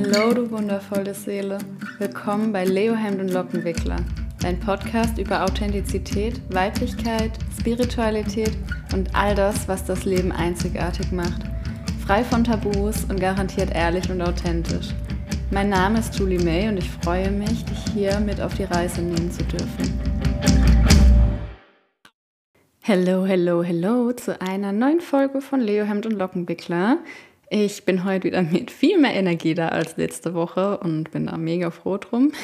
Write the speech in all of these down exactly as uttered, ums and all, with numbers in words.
Hallo, du wundervolle Seele. Willkommen bei Leo Hemd und Lockenwickler, dein Podcast über Authentizität, Weiblichkeit, Spiritualität und all das, was das Leben einzigartig macht. Frei von Tabus und garantiert ehrlich und authentisch. Mein Name ist Julie May und ich freue mich, dich hier mit auf die Reise nehmen zu dürfen. Hello, hello, hello zu einer neuen Folge von Leo Hemd und Lockenwickler. Ich bin heute wieder mit viel mehr Energie da als letzte Woche und bin da mega froh drum.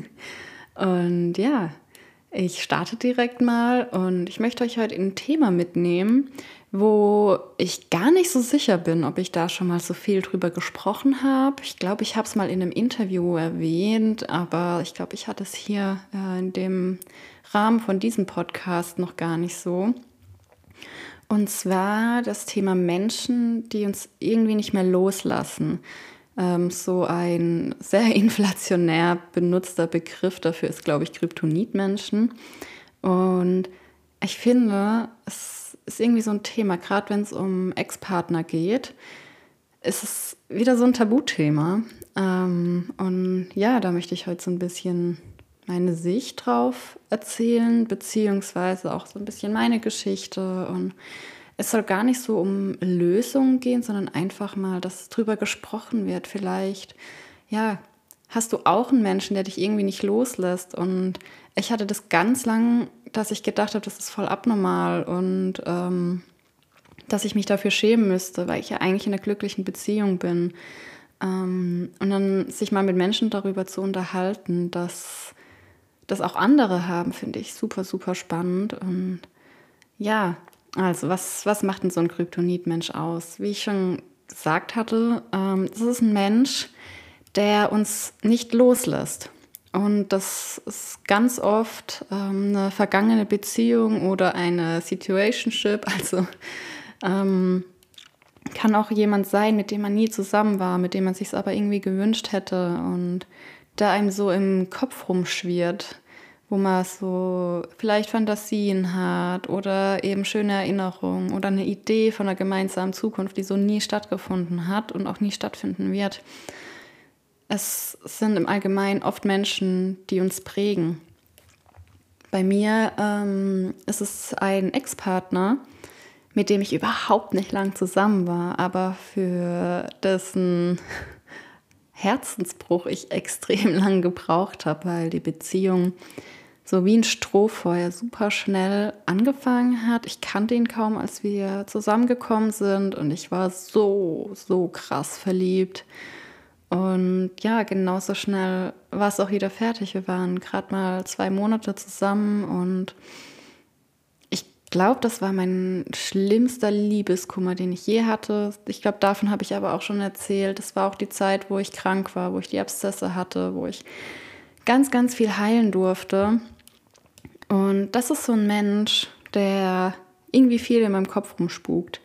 Und ja, ich starte direkt mal und ich möchte euch heute in ein Thema mitnehmen, wo ich gar nicht so sicher bin, ob ich da schon mal so viel drüber gesprochen habe. Ich glaube, ich habe es mal in einem Interview erwähnt, aber ich glaube, ich hatte es hier äh, in dem Rahmen von diesem Podcast noch gar nicht so. Und zwar das Thema Menschen, die uns irgendwie nicht mehr loslassen. Ähm, so ein sehr inflationär benutzter Begriff dafür ist, glaube ich, Kryptonitmenschen. Und ich finde, es ist irgendwie so ein Thema, gerade wenn es um Ex-Partner geht, ist es wieder so ein Tabuthema. Ähm, und ja, da möchte ich heute so ein bisschen meine Sicht drauf erzählen, beziehungsweise auch so ein bisschen meine Geschichte. Und es soll gar nicht so um Lösungen gehen, sondern einfach mal, dass drüber gesprochen wird. Vielleicht, ja, hast du auch einen Menschen, der dich irgendwie nicht loslässt. Und ich hatte das ganz lang, dass ich gedacht habe, das ist voll abnormal und ähm, dass ich mich dafür schämen müsste, weil ich ja eigentlich in einer glücklichen Beziehung bin. Ähm, und dann sich mal mit Menschen darüber zu unterhalten, dass das auch andere haben, finde ich super, super spannend. Und ja, also was, was macht denn so ein Kryptonitmensch aus? Wie ich schon gesagt hatte, ähm, das ist ein Mensch, der uns nicht loslässt. Und das ist ganz oft ähm, eine vergangene Beziehung oder eine Situationship. Also ähm, kann auch jemand sein, mit dem man nie zusammen war, mit dem man sich aber irgendwie gewünscht hätte und der einem so im Kopf rumschwirrt, wo man so vielleicht Fantasien hat oder eben schöne Erinnerungen oder eine Idee von einer gemeinsamen Zukunft, die so nie stattgefunden hat und auch nie stattfinden wird. Es sind im Allgemeinen oft Menschen, die uns prägen. Bei mir ähm, ist es ein Ex-Partner, mit dem ich überhaupt nicht lang zusammen war, aber für dessen Herzensbruch ich extrem lang gebraucht habe, weil die Beziehung so wie ein Strohfeuer super schnell angefangen hat. Ich kannte ihn kaum, als wir zusammengekommen sind und ich war so, so krass verliebt. Und ja, genauso schnell war es auch wieder fertig. Wir waren gerade mal zwei Monate zusammen und ich glaube, das war mein schlimmster Liebeskummer, den ich je hatte. Ich glaube, davon habe ich aber auch schon erzählt. Das war auch die Zeit, wo ich krank war, wo ich die Abszesse hatte, wo ich ganz, ganz viel heilen durfte. Und das ist so ein Mensch, der irgendwie viel in meinem Kopf rumspukt.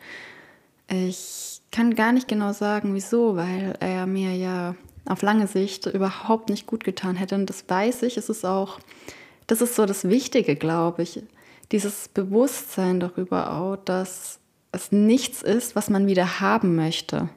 Ich kann gar nicht genau sagen, wieso, weil er mir ja auf lange Sicht überhaupt nicht gut getan hätte. Und das weiß ich, es ist auch, das ist so das Wichtige, glaube ich. Dieses Bewusstsein darüber auch, dass es nichts ist, was man wieder haben möchte.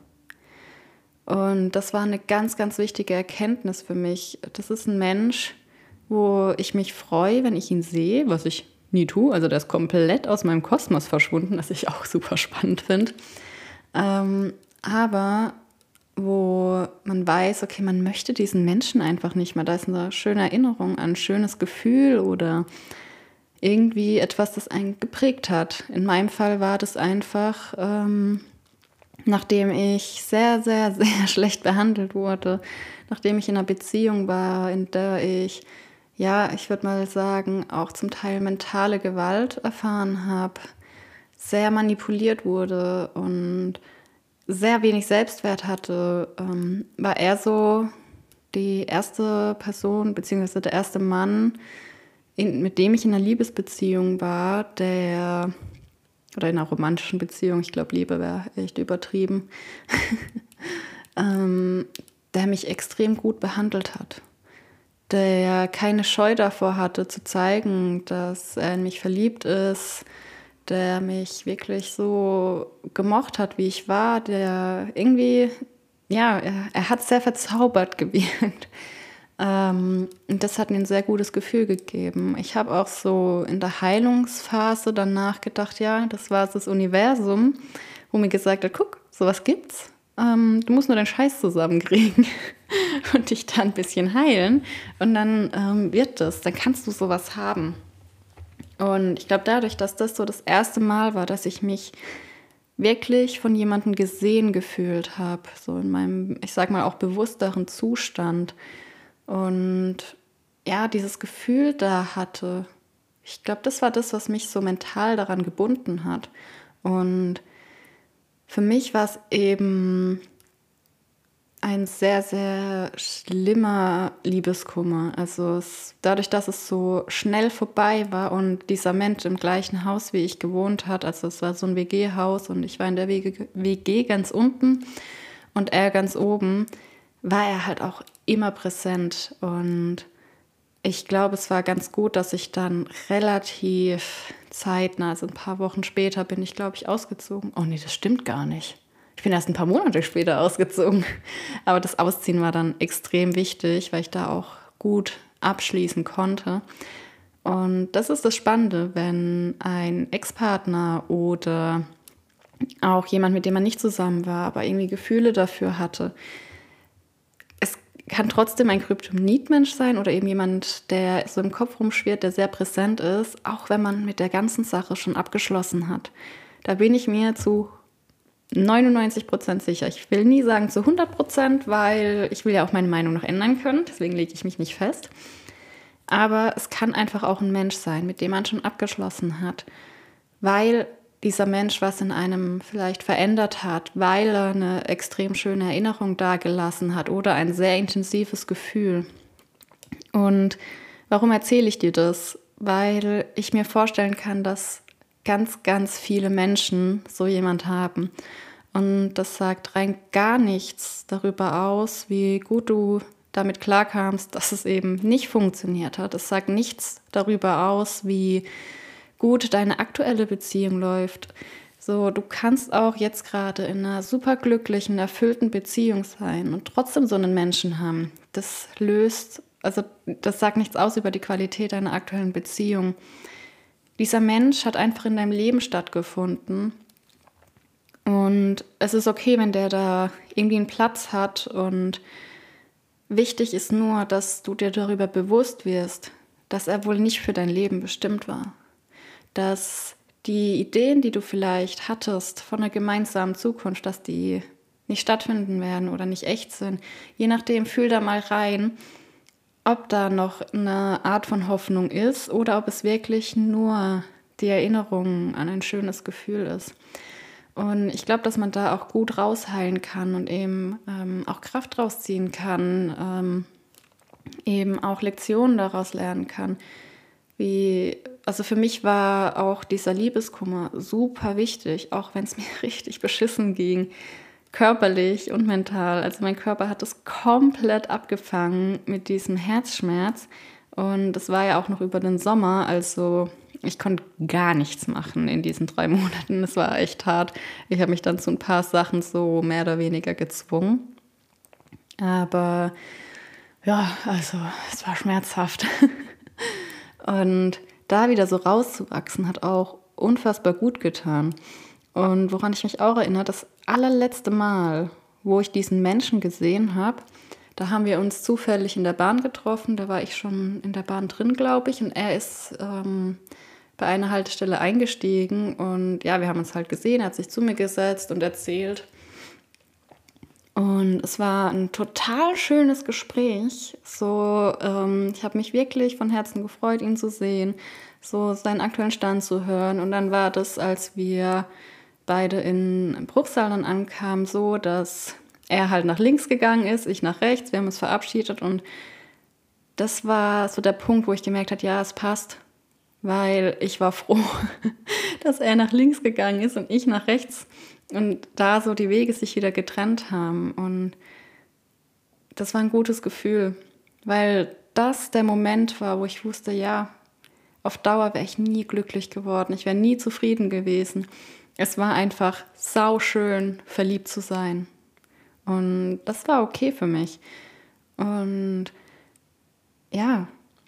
Und das war eine ganz, ganz wichtige Erkenntnis für mich. Das ist ein Mensch, wo ich mich freue, wenn ich ihn sehe, was ich nie tue. Also der ist komplett aus meinem Kosmos verschwunden, was ich auch super spannend finde. Ähm, aber wo man weiß, okay, man möchte diesen Menschen einfach nicht mehr. Da ist eine schöne Erinnerung, ein schönes Gefühl oder irgendwie etwas, das einen geprägt hat. In meinem Fall war das einfach, ähm, nachdem ich sehr, sehr, sehr schlecht behandelt wurde, nachdem ich in einer Beziehung war, in der ich, ja, ich würde mal sagen, auch zum Teil mentale Gewalt erfahren habe, sehr manipuliert wurde und sehr wenig Selbstwert hatte, ähm, war er so die erste Person, beziehungsweise der erste Mann, in, mit dem ich in einer Liebesbeziehung war, der, oder in einer romantischen Beziehung, ich glaube, Liebe wäre echt übertrieben, ähm, der mich extrem gut behandelt hat. Der keine Scheu davor hatte, zu zeigen, dass er in mich verliebt ist, der mich wirklich so gemocht hat, wie ich war, der irgendwie ja, er, er hat sehr verzaubert gewirkt. Ähm, und das hat mir ein sehr gutes Gefühl gegeben. Ich habe auch so in der Heilungsphase danach gedacht, ja, das war das Universum, wo mir gesagt hat, guck, sowas gibt's. Ähm, du musst nur deinen Scheiß zusammenkriegen und dich dann ein bisschen heilen. Und dann ähm, wird das, dann kannst du sowas haben. Und ich glaube, dadurch, dass das so das erste Mal war, dass ich mich wirklich von jemandem gesehen gefühlt habe, so in meinem, ich sag mal, auch bewussteren Zustand und ja, dieses Gefühl da hatte, ich glaube, das war das, was mich so mental daran gebunden hat. Und für mich war es eben ein sehr, sehr schlimmer Liebeskummer. Also es, dadurch, dass es so schnell vorbei war und dieser Mensch im gleichen Haus, wie ich gewohnt hat, also es war so ein W G-Haus und ich war in der W G ganz unten und er ganz oben, war er halt auch immer präsent. Und ich glaube, es war ganz gut, dass ich dann relativ zeitnah, also ein paar Wochen später, bin ich, glaube ich, ausgezogen. Oh nee, das stimmt gar nicht. Ich bin erst ein paar Monate später ausgezogen. Aber das Ausziehen war dann extrem wichtig, weil ich da auch gut abschließen konnte. Und das ist das Spannende, wenn ein Ex-Partner oder auch jemand, mit dem man nicht zusammen war, aber irgendwie Gefühle dafür hatte. Es kann trotzdem ein Kryptonit-Mensch sein oder eben jemand, der so im Kopf rumschwirrt, der sehr präsent ist, auch wenn man mit der ganzen Sache schon abgeschlossen hat. Da bin ich mir zu neunundneunzig Prozent sicher. Ich will nie sagen zu hundert Prozent, weil ich will ja auch meine Meinung noch ändern können. Deswegen lege ich mich nicht fest. Aber es kann einfach auch ein Mensch sein, mit dem man schon abgeschlossen hat, weil dieser Mensch was in einem vielleicht verändert hat, weil er eine extrem schöne Erinnerung dagelassen hat oder ein sehr intensives Gefühl. Und warum erzähle ich dir das? Weil ich mir vorstellen kann, dass ganz, ganz viele Menschen so jemand haben. Und das sagt rein gar nichts darüber aus, wie gut du damit klarkamst, dass es eben nicht funktioniert hat. Es sagt nichts darüber aus, wie gut deine aktuelle Beziehung läuft. So, du kannst auch jetzt gerade in einer superglücklichen, erfüllten Beziehung sein und trotzdem so einen Menschen haben. Das löst, also das sagt nichts aus über die Qualität deiner aktuellen Beziehung. Dieser Mensch hat einfach in deinem Leben stattgefunden und es ist okay, wenn der da irgendwie einen Platz hat und wichtig ist nur, dass du dir darüber bewusst wirst, dass er wohl nicht für dein Leben bestimmt war. Dass die Ideen, die du vielleicht hattest von einer gemeinsamen Zukunft, dass die nicht stattfinden werden oder nicht echt sind. Je nachdem, fühl da mal rein, ob da noch eine Art von Hoffnung ist oder ob es wirklich nur die Erinnerung an ein schönes Gefühl ist. Und ich glaube, dass man da auch gut rausheilen kann und eben ähm, auch Kraft rausziehen kann, ähm, eben auch Lektionen daraus lernen kann. Wie, also für mich war auch dieser Liebeskummer super wichtig, auch wenn es mir richtig beschissen ging, körperlich und mental. Also mein Körper hat es komplett abgefangen mit diesem Herzschmerz und das war ja auch noch über den Sommer, also ich konnte gar nichts machen in diesen drei Monaten. Es war echt hart. Ich habe mich dann zu ein paar Sachen so mehr oder weniger gezwungen. Aber ja, also es war schmerzhaft. Und da wieder so rauszuwachsen, hat auch unfassbar gut getan. Und woran ich mich auch erinnere, das allerletzte Mal, wo ich diesen Menschen gesehen habe, da haben wir uns zufällig in der Bahn getroffen. Da war ich schon in der Bahn drin, glaube ich. Und er ist ähm, bei einer Haltestelle eingestiegen. Und ja, wir haben uns halt gesehen. Er hat sich zu mir gesetzt und erzählt. Und es war ein total schönes Gespräch. So, ähm, ich habe mich wirklich von Herzen gefreut, ihn zu sehen, so seinen aktuellen Stand zu hören. Und dann war das, als wir beide in Bruchsal dann ankamen, so, dass er halt nach links gegangen ist, ich nach rechts. Wir haben uns verabschiedet und das war so der Punkt, wo ich gemerkt habe, ja, es passt, weil ich war froh, dass er nach links gegangen ist und ich nach rechts. Und da so die Wege sich wieder getrennt haben. Und das war ein gutes Gefühl, weil das der Moment war, wo ich wusste, ja, auf Dauer wäre ich nie glücklich geworden. Ich wäre nie zufrieden gewesen. Es war einfach sauschön, verliebt zu sein. Und das war okay für mich. Und ja,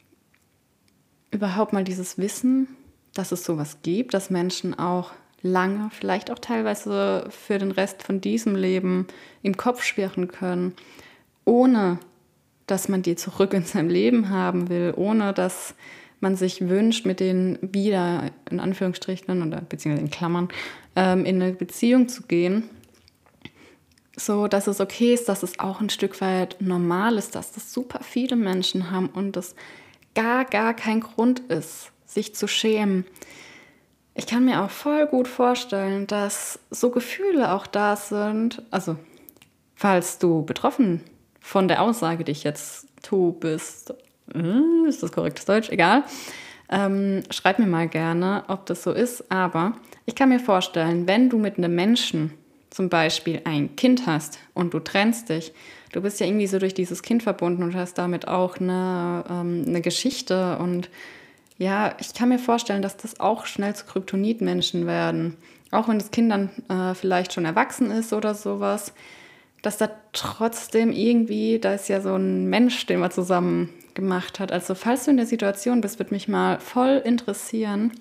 überhaupt mal dieses Wissen, dass es sowas gibt, dass Menschen auch lange, vielleicht auch teilweise für den Rest von diesem Leben im Kopf schwirren können, ohne dass man die zurück in seinem Leben haben will, ohne dass man sich wünscht, mit denen wieder, in Anführungsstrichen oder beziehungsweise in Klammern, ähm, in eine Beziehung zu gehen, so dass es okay ist, dass es auch ein Stück weit normal ist, dass das super viele Menschen haben und das gar, gar kein Grund ist, sich zu schämen. Ich kann mir auch voll gut vorstellen, dass so Gefühle auch da sind, also falls du betroffen von der Aussage, die ich jetzt tue, bist, äh, ist das korrektes Deutsch? Egal. Ähm, schreib mir mal gerne, ob das so ist. Aber ich kann mir vorstellen, wenn du mit einem Menschen zum Beispiel ein Kind hast und du trennst dich, du bist ja irgendwie so durch dieses Kind verbunden und hast damit auch eine, ähm, eine Geschichte. Und ja, ich kann mir vorstellen, dass das auch schnell zu Kryptonitmenschen werden. Auch wenn das Kind dann äh, vielleicht schon erwachsen ist oder sowas, dass da trotzdem irgendwie, da ist ja so ein Mensch, den man zusammen gemacht hat. Also falls du in der Situation bist, würde mich mal voll interessieren,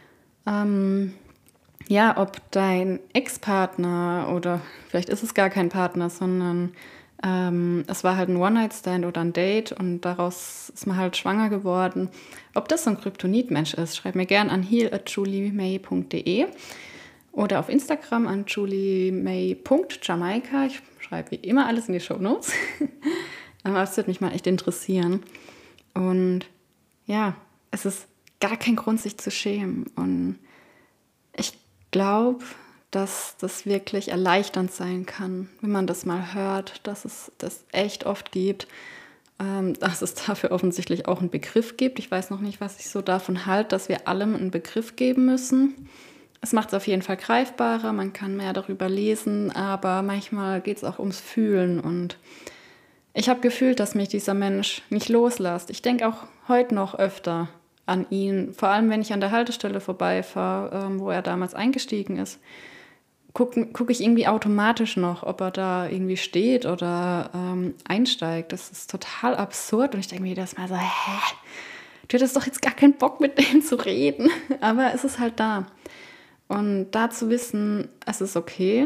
ähm, ja, ob dein Ex-Partner oder vielleicht ist es gar kein Partner, sondern ähm, es war halt ein One-Night-Stand oder ein Date und daraus ist man halt schwanger geworden. Ob das so ein Kryptonit-Mensch ist, schreib mir gern an heal at juliemay punkt de oder auf Instagram an juliemay punkt jamaika. Ich schreibe wie immer alles in die Shownotes. Aber es würde mich mal echt interessieren. Und ja, es ist gar kein Grund, sich zu schämen. Und ich glaube, dass das wirklich erleichternd sein kann, wenn man das mal hört, dass es das echt oft gibt, ähm, dass es dafür offensichtlich auch einen Begriff gibt. Ich weiß noch nicht, was ich so davon halte, dass wir allem einen Begriff geben müssen. Es macht es auf jeden Fall greifbarer, man kann mehr darüber lesen, aber manchmal geht es auch ums Fühlen. Und ich habe gefühlt, dass mich dieser Mensch nicht loslässt. Ich denke auch heute noch öfter an ihn, vor allem wenn ich an der Haltestelle vorbeifahre, ähm, wo er damals eingestiegen ist, gucke guck ich irgendwie automatisch noch, ob er da irgendwie steht oder ähm, einsteigt. Das ist total absurd und ich denke mir jedes Mal so, hä? Du hättest doch jetzt gar keinen Bock, mit dem zu reden. Aber es ist halt da. Und da zu wissen, es ist okay,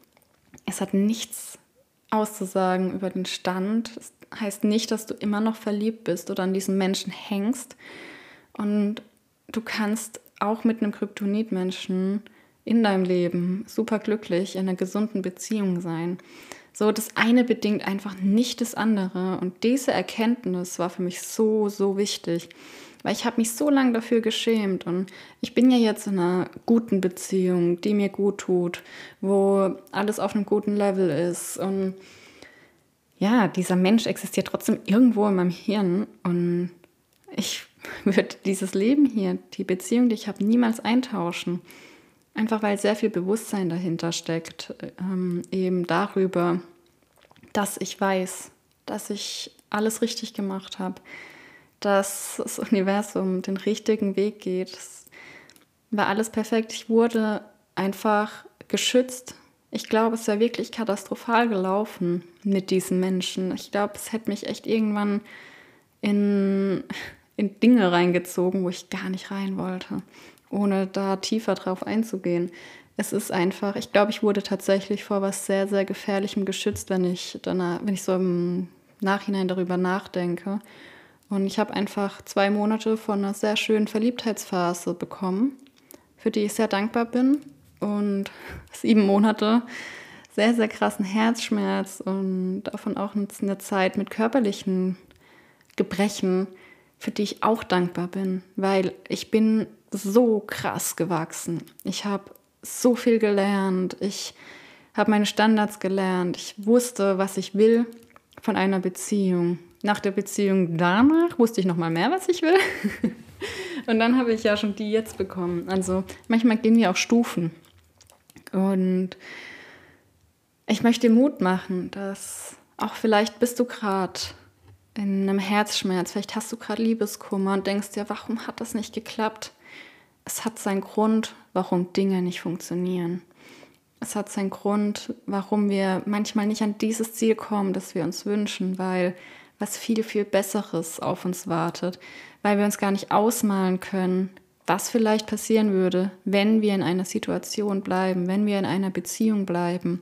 es hat nichts auszusagen über den Stand. Das heißt nicht, dass du immer noch verliebt bist oder an diesen Menschen hängst. Und du kannst auch mit einem Kryptonit-Menschen in deinem Leben super glücklich in einer gesunden Beziehung sein. So, das eine bedingt einfach nicht das andere. Und diese Erkenntnis war für mich so, so wichtig. Weil ich habe mich so lange dafür geschämt. Und ich bin ja jetzt in einer guten Beziehung, die mir gut tut, wo alles auf einem guten Level ist. Und ja, dieser Mensch existiert trotzdem irgendwo in meinem Hirn. Und ich würde dieses Leben hier, die Beziehung, die ich habe, niemals eintauschen. Einfach weil sehr viel Bewusstsein dahinter steckt, ähm, eben darüber, dass ich weiß, dass ich alles richtig gemacht habe, dass das Universum den richtigen Weg geht. Es war alles perfekt. Ich wurde einfach geschützt. Ich glaube, es wäre wirklich katastrophal gelaufen mit diesen Menschen. Ich glaube, es hätte mich echt irgendwann in, in Dinge reingezogen, wo ich gar nicht rein wollte, ohne da tiefer drauf einzugehen. Es ist einfach, ich glaube, ich wurde tatsächlich vor was sehr, sehr Gefährlichem geschützt, wenn ich, danach, wenn ich so im Nachhinein darüber nachdenke. Und ich habe einfach zwei Monate von einer sehr schönen Verliebtheitsphase bekommen, für die ich sehr dankbar bin. Und sieben Monate sehr, sehr krassen Herzschmerz und davon auch eine Zeit mit körperlichen Gebrechen, für die ich auch dankbar bin, weil ich bin so krass gewachsen. Ich habe so viel gelernt, ich habe meine Standards gelernt, ich wusste, was ich will von einer Beziehung. Nach der Beziehung danach wusste ich noch mal mehr, was ich will. Und dann habe ich ja schon die jetzt bekommen. Also manchmal gehen wir auch Stufen. Und ich möchte dir Mut machen, dass auch vielleicht bist du gerade in einem Herzschmerz, vielleicht hast du gerade Liebeskummer und denkst dir, warum hat das nicht geklappt? Es hat seinen Grund, warum Dinge nicht funktionieren. Es hat seinen Grund, warum wir manchmal nicht an dieses Ziel kommen, das wir uns wünschen, weil was viel, viel Besseres auf uns wartet, weil wir uns gar nicht ausmalen können, was vielleicht passieren würde, wenn wir in einer Situation bleiben, wenn wir in einer Beziehung bleiben.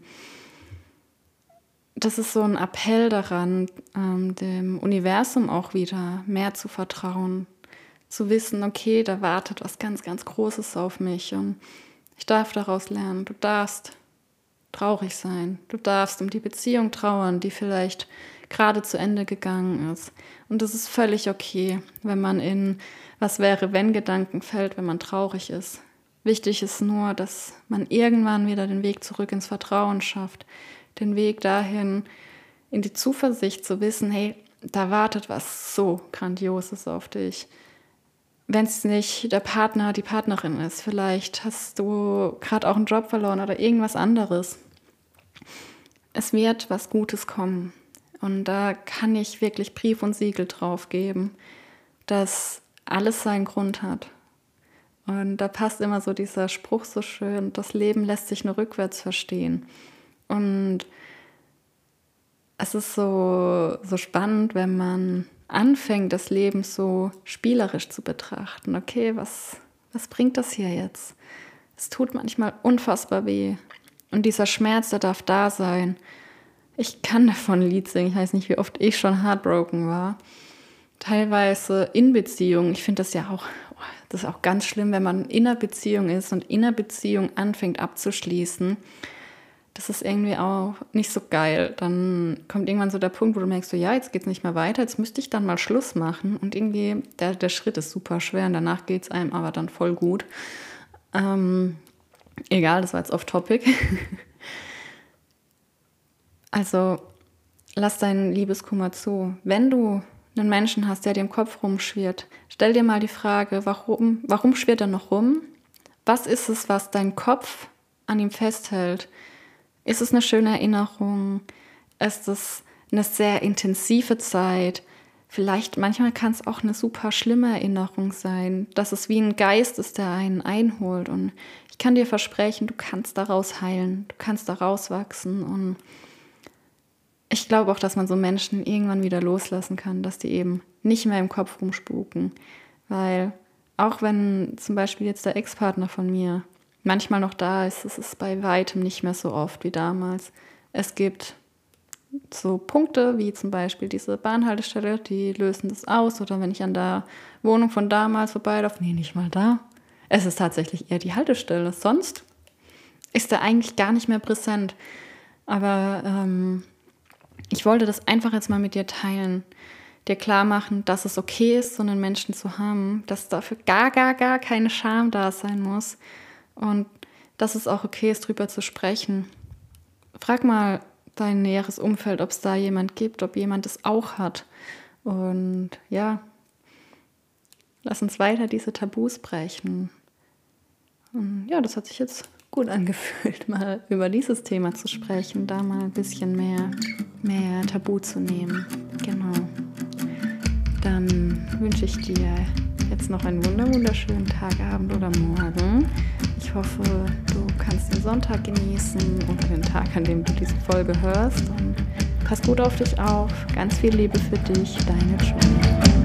Das ist so ein Appell daran, ähm, dem Universum auch wieder mehr zu vertrauen, zu wissen, okay, da wartet was ganz, ganz Großes auf mich und ich darf daraus lernen. Du darfst traurig sein, du darfst um die Beziehung trauern, die vielleicht gerade zu Ende gegangen ist. Und das ist völlig okay, wenn man in was wäre, wenn Gedanken fällt, wenn man traurig ist. Wichtig ist nur, dass man irgendwann wieder den Weg zurück ins Vertrauen schafft, den Weg dahin in die Zuversicht zu wissen, hey, da wartet was so Grandioses auf dich. Wenn es nicht der Partner, die Partnerin ist, vielleicht hast du gerade auch einen Job verloren oder irgendwas anderes. Es wird was Gutes kommen. Und da kann ich wirklich Brief und Siegel drauf geben, dass alles seinen Grund hat. Und da passt immer so dieser Spruch so schön, das Leben lässt sich nur rückwärts verstehen. Und es ist so, so spannend, wenn man anfängt, das Leben so spielerisch zu betrachten. Okay, was, was bringt das hier jetzt? Es tut manchmal unfassbar weh. Und dieser Schmerz, der darf da sein. Ich kann davon ein Lied singen. Ich weiß nicht, wie oft ich schon heartbroken war. Teilweise in Beziehungen. Ich finde das ja auch, das ist auch ganz schlimm, wenn man in einer Beziehung ist und in einer Beziehung anfängt abzuschließen. Das ist irgendwie auch nicht so geil. Dann kommt irgendwann so der Punkt, wo du merkst, so, ja, jetzt geht's nicht mehr weiter, jetzt müsste ich dann mal Schluss machen. Und irgendwie, der, der Schritt ist super schwer und danach geht's einem aber dann voll gut. Ähm, egal, das war jetzt off-topic. Also, lass deinen Liebeskummer zu. Wenn du einen Menschen hast, der dir im Kopf rumschwirrt, stell dir mal die Frage, warum, warum schwirrt er noch rum? Was ist es, was dein Kopf an ihm festhält? Ist es eine schöne Erinnerung? Ist es eine sehr intensive Zeit? Vielleicht, manchmal kann es auch eine super schlimme Erinnerung sein, dass es wie ein Geist ist, der einen einholt. Und ich kann dir versprechen, du kannst daraus heilen, du kannst daraus wachsen. Und ich glaube auch, dass man so Menschen irgendwann wieder loslassen kann, dass die eben nicht mehr im Kopf rumspuken. Weil auch wenn zum Beispiel jetzt der Ex-Partner von mir manchmal noch da ist, es ist bei weitem nicht mehr so oft wie damals. Es gibt so Punkte wie zum Beispiel diese Bahnhaltestelle, die lösen das aus. Oder wenn ich an der Wohnung von damals vorbeilaufe, nee, nicht mal da. Es ist tatsächlich eher die Haltestelle. Sonst ist er eigentlich gar nicht mehr präsent. Aber ähm, ich wollte das einfach jetzt mal mit dir teilen, dir klar machen, dass es okay ist, so einen Menschen zu haben, dass dafür gar, gar, gar keine Scham da sein muss. Und dass es auch okay ist, drüber zu sprechen. Frag mal dein näheres Umfeld, ob es da jemand gibt, ob jemand es auch hat. Und ja, lass uns weiter diese Tabus brechen. Und ja, das hat sich jetzt gut angefühlt, mal über dieses Thema zu sprechen, da mal ein bisschen mehr, mehr Tabu zu nehmen. Genau. Dann wünsche ich dir jetzt noch einen wunderschönen Tag, Abend oder Morgen. Ich hoffe, du kannst den Sonntag genießen oder den Tag, an dem du diese Folge hörst. Und pass gut auf dich auf. Ganz viel Liebe für dich, deine Joanna.